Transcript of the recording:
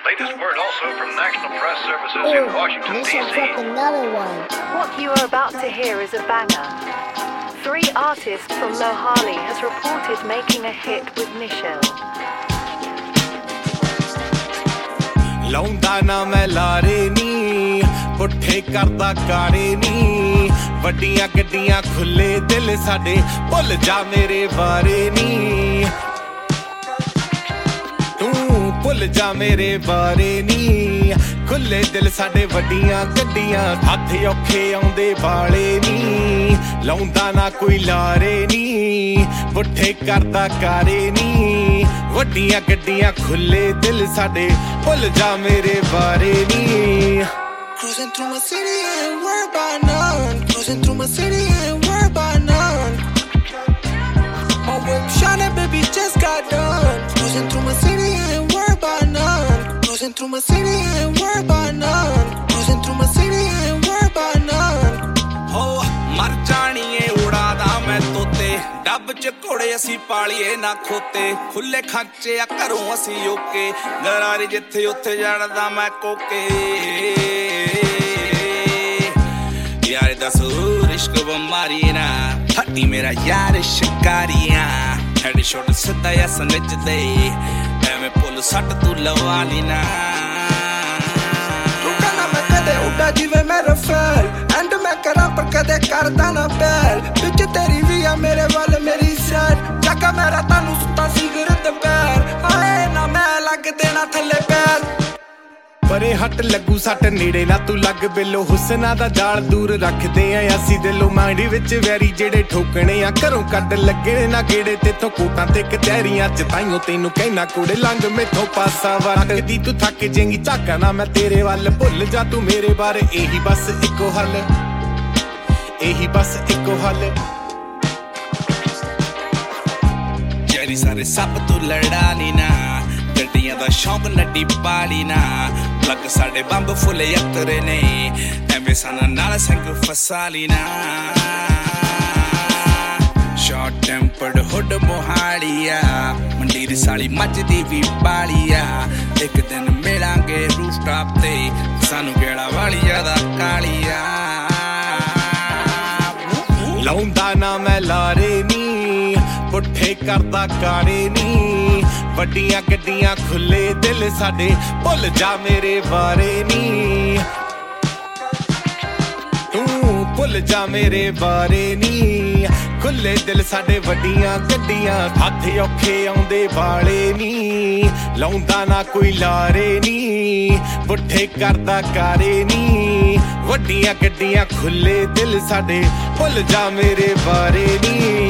Latest word also from National Press Services in Washington, D.C. Another one. What you are about to hear is a banger. 3 artists from Mohali has reported making a hit with Michelle. ਲਾਉਂਦਾ ਨਾ ਮੈਂ ਲਾਰੇ ਨੀ ਪੁੱਠੇ ਕਰਦਾ ਕਾਰੇ ਨੀ ਵੱਡੀਆਂ ਗੱਡੀਆਂ ਖੁੱਲੇ ਦਿਲ ਸਾਡੇ ਭੁੱਲ ਜਾ ਮੇਰੇ ਬਾਰੇ ਨੀ ਤੂੰ ਭੁੱਲ ਜਾ ਮੇਰੇ ਬਾਰੇ ਨੀ ਖੁੱਲੇ ਦਿਲ ਸਾਡੇ ਵੱਡੀਆਂ ਗੱਡੀਆਂ ਹੱਥ ਔਖੇ ਆਉਂਦੇ ਵਾਲੇ ਨੀ ਲਾਉਂਦਾ ਨਾ ਕੋਈ ਲਾਰੇ ਨੀ ਪੁੱਠੇ ਕਰਦਾ ਕਾਰੇ ਨੀ ਵੱਡੀਆਂ ਗੱਡੀਆਂ ਖੁੱਲੇ ਦਿਲ ਸਾਡੇ ਭੁੱਲ ਜਾ ਮੇਰੇ ਬਾਰੇ ਨੀ Cruising through my city, ain't worried about none. Cruising through my city, ain't worried about none. My whip shining, baby, just got done. Cruising through my city, ain't worried about none. Cruising through my city, ain't worried about none. Cruising through my city, ain't worried about none. Oh, ਮਰ ਜਾਣੀਏ ਉਡਾਦਾ ਮੈਂ ਤੋਤੇ ਡੱਬ ਚ ਘੋੜੇ ਅਸੀਂ ਪਾਲੀਏ ਨਾ ਖੋਤੇ ਖੁੱਲੇ ਖਾਂਚੇ ਆ ਘਰੋਂ ਅਸੀਂ ਓਕੇ ਗਰਾਰੀ ਜਿੱਥੇ ਉੱਥੇ ਜਾਣਦਾ ਮੈਂ ਕੋਕੇ ਯਾਰ ਦੱਸ ਰਿਸ਼ਕ ਬਿਮਾਰੀ ਨਾ ਹੱਟੀ ਮੇਰਾ ਯਾਰ ਸ਼ਿਕਾਰੀਆਂ ਹੈਡ ਸ਼ੋਟ ਸਿੱਧਾ ਆ ਸਮਝਦੇ ਐਵੇਂ ਪੁੱਲ ਸੱਟ ਤੂੰ ਲਵਾ ਲਈ ਨਾ ਤੂੰ ਕਹਿੰਦਾ ਮੈਂ ਕਦੇ ਉੱਡਾ ਜਿਵੇਂ ਮੈਂ ਰਫੇਲ ਐਂਡ ਮੈਂ ਕਰਾਂ ਪਰ ਕਦੇ ਕਰਦਾ ਨਾ ਬੈਲ ਵਿੱਚ ਤੇਰੀ ਵੀ ਆ ਮੇਰੇ ਵੱਲ ਮੇਰੀ ਸੈਡ ਚੱਕਾ ਮੇਰਾ ਤੁਹਾਨੂੰ ਸੁੱਤਾ ਸਿਗਰਟ ਪੈਰ ਹਾਏ ਨਾ ਮੈਂ ਲੱਗ ਦੇਣਾ ਥੱਲੇ ਪੈਰ ਪਰੇ ਹੱਟ ਲੱਗੂ ਸੱਟ ਨੇੜੇ ਨਾ ਤੂੰ ਲੱਗ ਬਿੱਲੋ ਹੁਸਨਾ ਦਾ ਜਾਲ ਦੂਰ ਰੱਖਦੇ ਆ ਅਸੀਂ ਦਿਲੋਂ ਮਾਈਂਡ ਵਿੱਚ ਵੈਰੀ ਜਿਹੜੇ ਠੋਕਣੇ ਆ ਘਰੋਂ ਕੱਢ ਲੱਗੇ ਨਾ ਗੇੜੇ ਤੇਥੋਂ ਕੋਟਾਂ ਤੇ ਕਚਹਿਰੀਆਂ ਚ ਤਾਈਓ ਤੈਨੂੰ ਕਹਿਣਾ ਕੁੜੇ ਲੰਘ ਮੈਥੋਂ ਪਾਸਾ ਵਰਗਦੀ ਤੂੰ ਥੱਕ ਜੇਂਗੀ ਝਾਕਾ ਨਾ ਮੈਂ ਤੇਰੇ ਵੱਲ ਭੁੱਲ ਜਾ ਤੂੰ ਮੇਰੇ ਬਾਰੇ ਇਹੀ ਬਸ ਇੱਕੋ ਹੱਲ ਇਹੀ ਬਸ ਇੱਕੋ ਹੱਲ ਜਿਹੜੀ ਸਾਰੇ ਸੱਪ ਤੂੰ ਲੜਾ ਨੀ ਨਾ ਗੱਡੀਆਂ ਦਾ ਸ਼ੌਂਕ ਨੱਡੀ ਪਾਲੀ ਨਾ ਲੱਗ ਸਾਡੇ ਬੰਬ ਫੁੱਲੇ ਯਤਰੇ ਨੇ ਐਵੇਂ ਸਾਨਾ ਨਾਲ ਸੰਗ ਫਸਾ ਲਈ ਨਾ ਸ਼ਾਰਟ ਟੈਂਪਰਡ ਹੁੱਡ ਮੋਹਾਲੀਆ ਮੰਡੀਰ ਸਾਲੀ ਮੱਝਦੀ ਵੀ ਪਾਲੀਆ ਇੱਕ ਦਿਨ ਮਿਲਾਂਗੇ ਰੂਫਟਾਪ ਤੇ ਸਾਨੂੰ ਗੇੜਾ ਵਾਲੀ ਜ਼ਿਆਦਾ ਕਾਲੀਆ ਲਾਉਂਦਾ ਨਾ ਮੈਂ ਲਾਰੇ ਨੀ ਪੁੱਠੇ ਕਰਦਾ ਕਾਰੇ ਨੀ ਵੱਡੀਆਂ ਗੱਡੀਆਂ ਖੁੱਲੇ ਦਿਲ ਸਾਡੇ ਭੁੱਲ ਜਾ ਮੇਰੇ ਬਾਰੇ ਨੀ ਤੂੰ ਭੁੱਲ ਜਾ ਮੇਰੇ ਬਾਰੇ ਨੀ ਖੁੱਲੇ ਦਿਲ ਸਾਡੇ ਵੱਡੀਆਂ ਗੱਡੀਆਂ ਹੱਥ ਔਖੇ ਆਉਂਦੇ ਵਾਲੇ ਨੀ ਲਾਉਂਦਾ ਨਾ ਕੋਈ ਲਾਰੇ ਨੀ ਪੁੱਠੇ ਕਰਦਾ ਕਾਰੇ ਨੀ ਵੱਡੀਆਂ ਗੱਡੀਆਂ ਖੁੱਲੇ ਦਿਲ ਸਾਡੇ ਭੁੱਲ ਜਾ ਮੇਰੇ ਬਾਰੇ ਨੀ